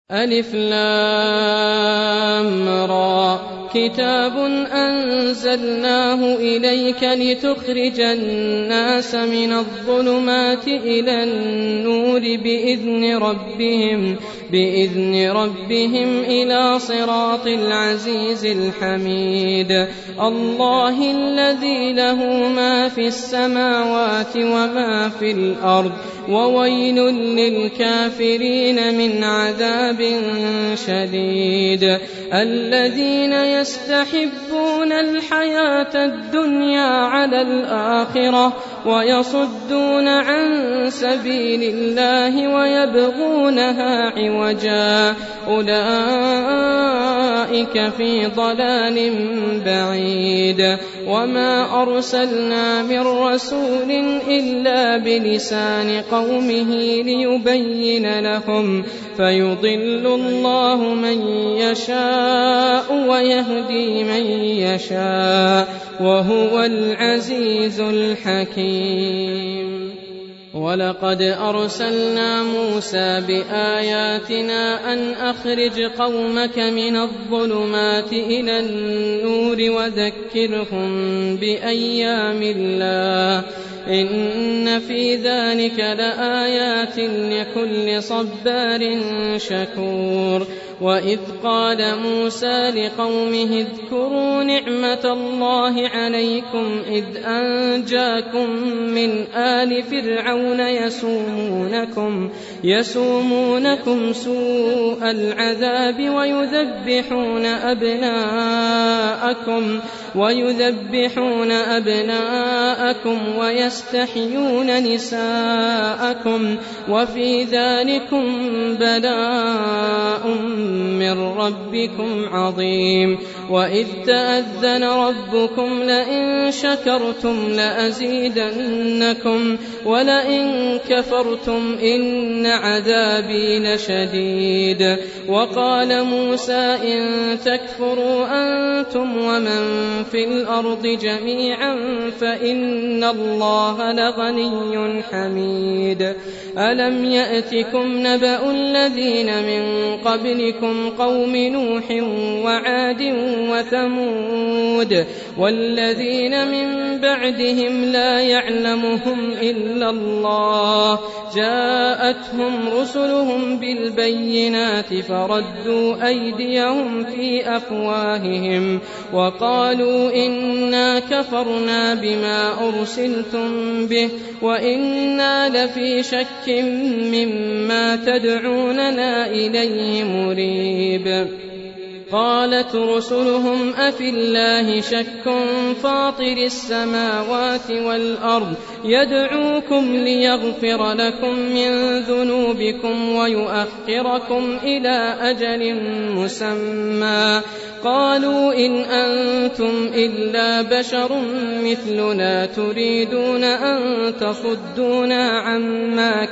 ألف لام را كتاب أنزلناه إليك لتخرج الناس من الظلمات إلى النور بإذن ربهم إلى صراط العزيز الحميد الله الذي له ما في السماوات وما في الأرض وويل للكافرين من عذاب شديد الذين يستحبون الحياة الدنيا على الآخرة ويصدون عن سبيل الله ويبغونها عوجا أولئك في ضلال بعيد وما أرسلنا من رسول إلا بلسان قومه ليبين لهم فيضل الله من يشاء ويهدي من يشاء وهو العزيز الحكيم ولقد أرسلنا موسى بآياتنا أن أخرج قومك من الظلمات إلى النور وذكرهم بأيام الله إن في ذلك لآيات لكل صبار شكور وإذ قال موسى لقومه اذكروا نعمة الله عليكم إذ أنجاكم من آل فرعون يسومونكم سوء العذاب ويذبحون أبناءكم ويستحيون نساءكم وفي ذلكم بلاء من ربكم عظيم وإذ تأذن ربكم لئن شكرتم لأزيدنكم ولئن كفرتم إن عذابي لشديد وقال موسى إن تكفروا أنتم ومن في الأرض جميعا فإن الله لغني حميد ألم يأتكم نبأ الذين من قبلكم قوم نوح وعاد وثمود والذين من بعدهم لا يعلمهم إلا الله جاءتهم رسلهم بالبينات فردوا أيديهم في أفواههم وقالوا إنا كفرنا بما أرسلتم به وإنا لفي شك مما تدعوننا إليه مريب قالت رسلهم أفي الله شك فاطر السماوات والأرض يدعوكم ليغفر لكم من ذنوبكم ويؤخركم إلى أجل مسمى قالوا إن أنتم إلا بشر مثلنا تريدون أن تصدونا عما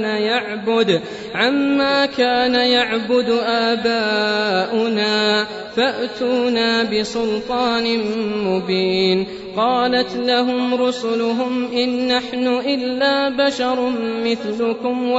كان يعبد آباؤنا فأتونا بسلطان مبين قالت لهم رسلهم إن نحن إلا بشر مثلكم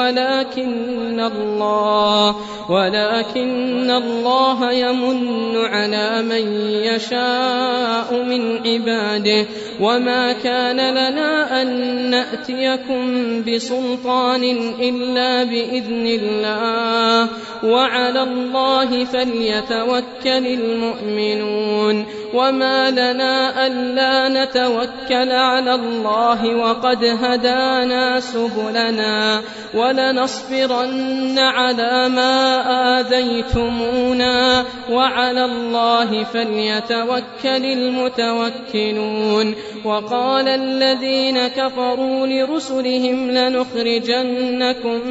ولكن الله يمن على من يشاء من عباده وما كان لنا أن نأتيكم بسلطان إلا بإذن الله وعلى الله فليتوكل المؤمنون وما لنا ألا نتوكل على الله وقد هدانا سبلنا ولنصبرن على ما آذيتمونا وعلى الله فليتوكل المتوكلون وقال الذين كفروا لرسلهم لنخرجنكم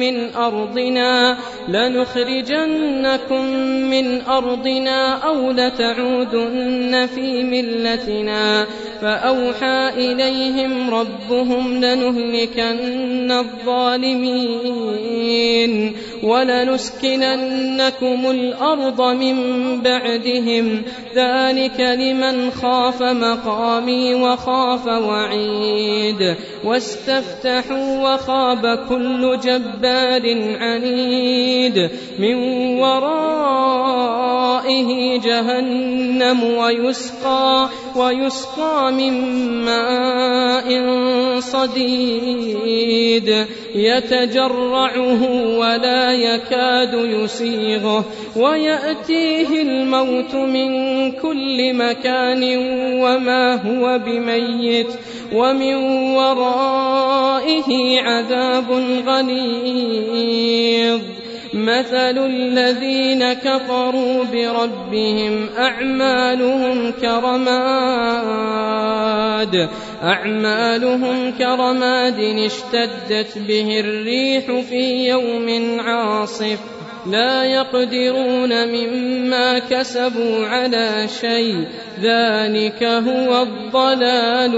من أرضنا أو لتعودن في ملتنا فأوحى إليهم ربهم لنهلكن الظالمين ولنسكننكم الأرض من بعدهم ذلك لمن خاف مقامي وخاف وعيد واستفتحوا وخاب كل جبار عنيد من ورائه جهنم ويسقى من ماء صديد يتجرعه ولا يكاد يسيغه ويأتيه الموت من كل مكان وما هو بميت ومن ورائه عذاب غليظ مثل الذين كفروا بربهم أعمالهم كرماد اشتدت به الريح في يوم عاصف لا يقدرون مما كسبوا على شيء ذلك هو الضلال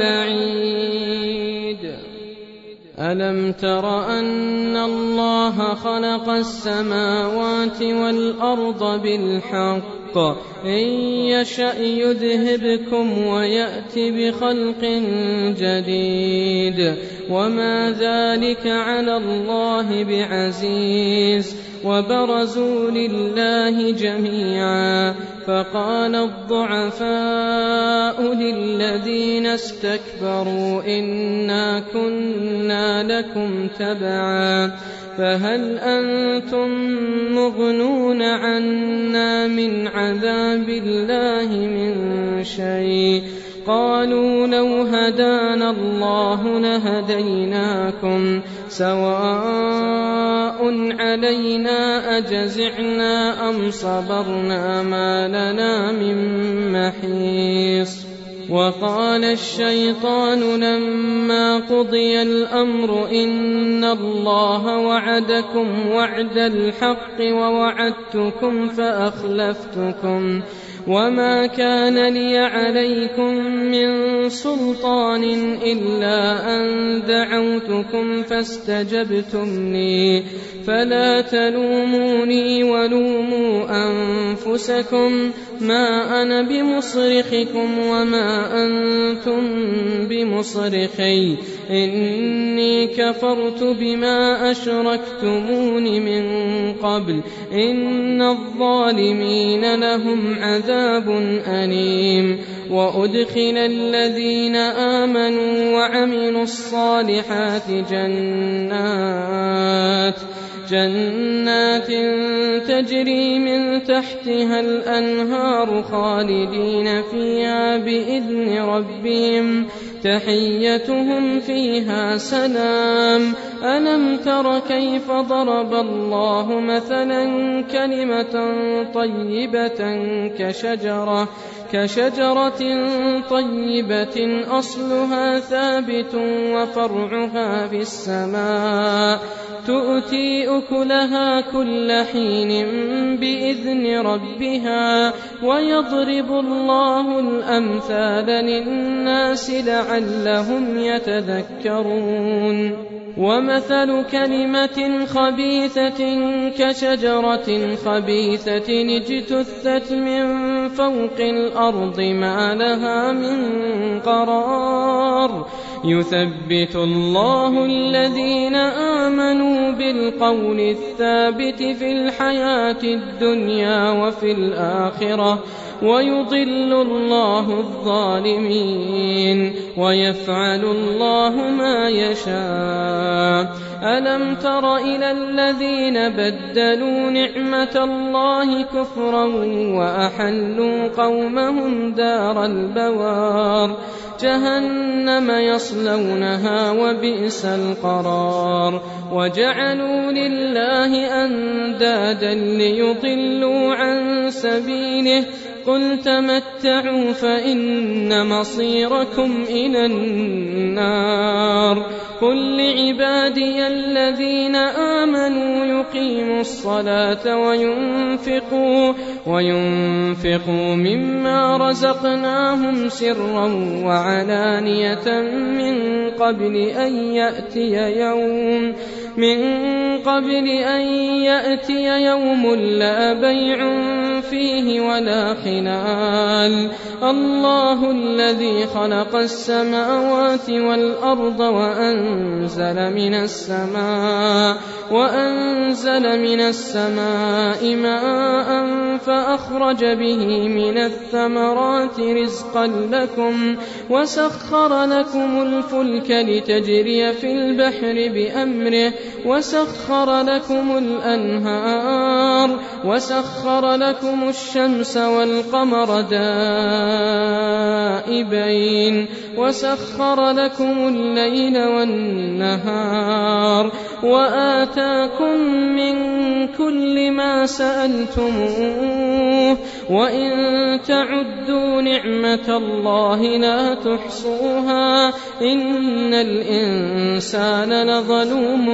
البعيد. ألم تر أن الله خلق السماوات والأرض بالحق إن يشأ يذهبكم ويأت بخلق جديد وما ذلك على الله بعزيز وبرزوا لله جميعا فقال الضعفاء للذين استكبروا إنا كنا لكم تبعا فهل أنتم مغنون عنا من عذاب الله من شيء قالوا لو هدانا الله لهديناكم سواء علينا أجزعنا أم صبرنا ما لنا من محيص. وقال الشيطان لما قضي الأمر إن الله وعدكم وعد الحق ووعدتكم فأخلفتكم وما كان لي عليكم من سلطان إلا أن دعوتكم فاستجبتم لي فلا تلوموني ولوموا أنفسكم ما أنا بمصرخكم وما أنتم بمصرخي إني كفرت بما أشركتمون من قبل إن الظالمين لهم عذاب أليم. وأدخل الذين آمنوا وعملوا الصالحات جنات تجري من تحتها الأنهار خالدين فيها بإذن ربهم تحيتهم فيها سلام. ألم تر كيف ضرب الله مثلا كلمة طيبة كشجرة طيبة أصلها ثابت وفرعها في السماء تؤتي أكلها كل حين بإذن ربها ويضرب الله الأمثال للناس لعلهم يتذكرون. ومثل كلمة خبيثة كشجرة خبيثة اجتثت من فوق الأرض ما لها من قرار يثبت الله الذين آمنوا بالقول الثابت في الحياة الدنيا وفي الآخرة ويضل الله الظالمين ويفعل الله ما يشاء. ألم تر إلى الذين بدلوا نعمة الله كفرا وأحلوا قومهم دار البوار جهنم يصلونها وبئس القرار. وجعلوا لله أندادا ليضلوا عن سبيله قل تمتعوا فإن مصيركم إلى النار. قل لعبادي الذين آمنوا يقيموا الصلاة وينفقوا مما رزقناهم سرا وعلانية من قبل أن يأتي من قبل أن يأتي يوم لا بيع فيه ولا خلال. الله الذي خلق السماوات والأرض وأنزل من السماء ماء فأخرج به من الثمرات رزقا لكم وسخر لكم الفلك لتجري في البحر بأمره وسخر لكم الأنهار وسخر لكم الشمس والقمر دائبين وسخر لكم الليل والنهار وآتاكم من كل ما سألتموه وإن تعدوا نعمة الله لا تحصوها إن الإنسان لظلوم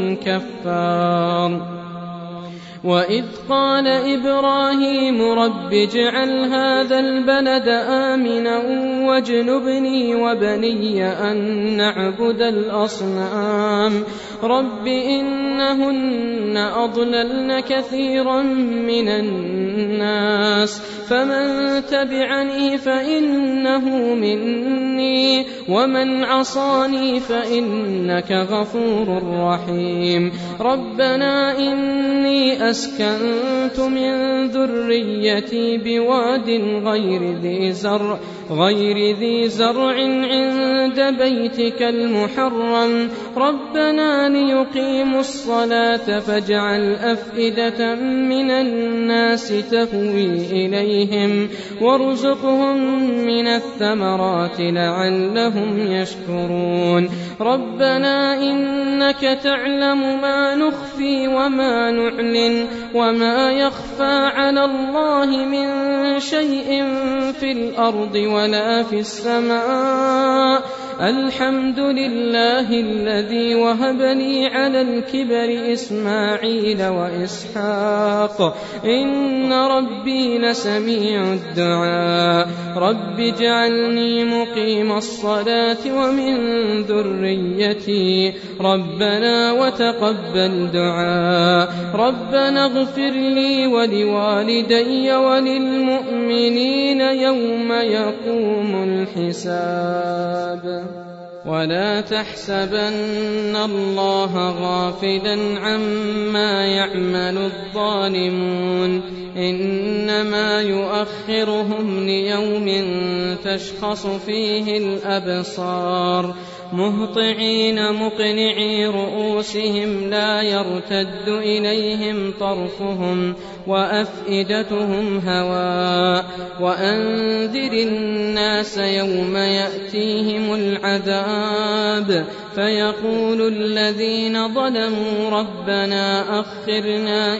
كفار. وإذ قال إبراهيم رب اجعل هذا البلد آمنا واجنبني وبني أن نعبد الأصنام رب إنهن أضللن كثيرا من الناس فمن تبعني فإنه مني ومن عصاني فإنك غفور رحيم. ربنا إني أسكنت من ذريتي بواد غير ذي زرع عند بيتك المحرم ربنا ليقيموا الصلاة فاجعل أفئدة من الناس تهوي إليهم وارزقهم من الثمرات لعلهم يشكرون. ربنا إنك تعلم ما نخفي وما نعلن وما يخفى على الله من شيء في الأرض ولا في السماء. الحمد لله الذي وهب لي على الكبر إسماعيل وإسحاق إن ربي لسميع الدعاء. رب اجعلني مقيم الصلاة ومن ذريتي ربنا وتقبل دعاء. ربنا اغفر لي ولوالدي وللمؤمنين يوم يقوم الحساب. ولا تحسبن الله غافلا عما يعمل الظالمون إنما يؤخرهم ليوم تشخص فيه الأبصار مهطعين مقنعي رؤوسهم لا يرتد إليهم طرفهم وأفئدتهم هواء. وأنذر الناس يوم يأتيهم العذاب فيقول الذين ظلموا ربنا أخرنا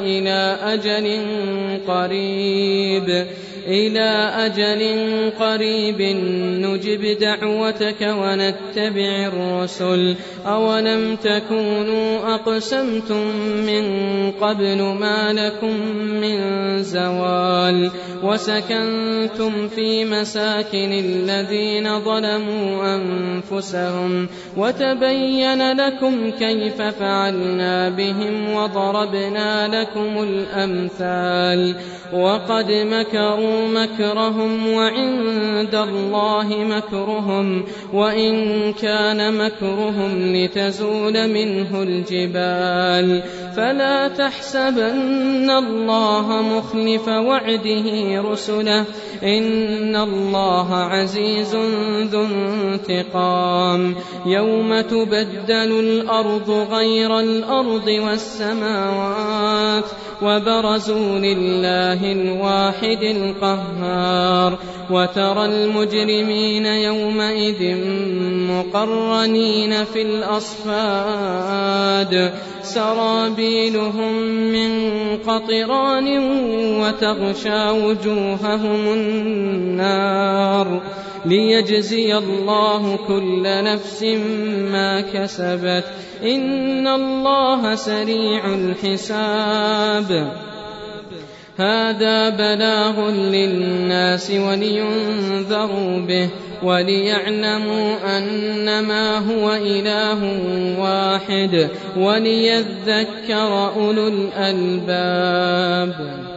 إلى أجل قريب نجب دعوتك ونتبع الرسل أولم تكونوا أقسمتم من قبل ما لكم من زوال وسكنتم في مساكن الذين ظلموا أنفسهم وتبين لكم كيف فعلنا بهم وضربنا لكم الأمثال. وقد مكروا مكرهم وعند الله مكرهم وإن كان مكرهم لتزول منه الجبال. فلا تحسبن الله مخلف وعده رسله إن الله عزيز ذو انتقام. يوم تبدل الأرض غير الأرض والسماوات وبرزوا لله الواحد القهار. وترى المجرمين يومئذ مقرنين في الأصفاد سرابيلهم من قطران وتغشى وجوههم النار ليجزي الله كل نفس ما كسبت إن الله سريع الحساب. هذا بلاغ للناس ولينذروا به وليعلموا أنما هو إله واحد وليذكر أولو الألباب.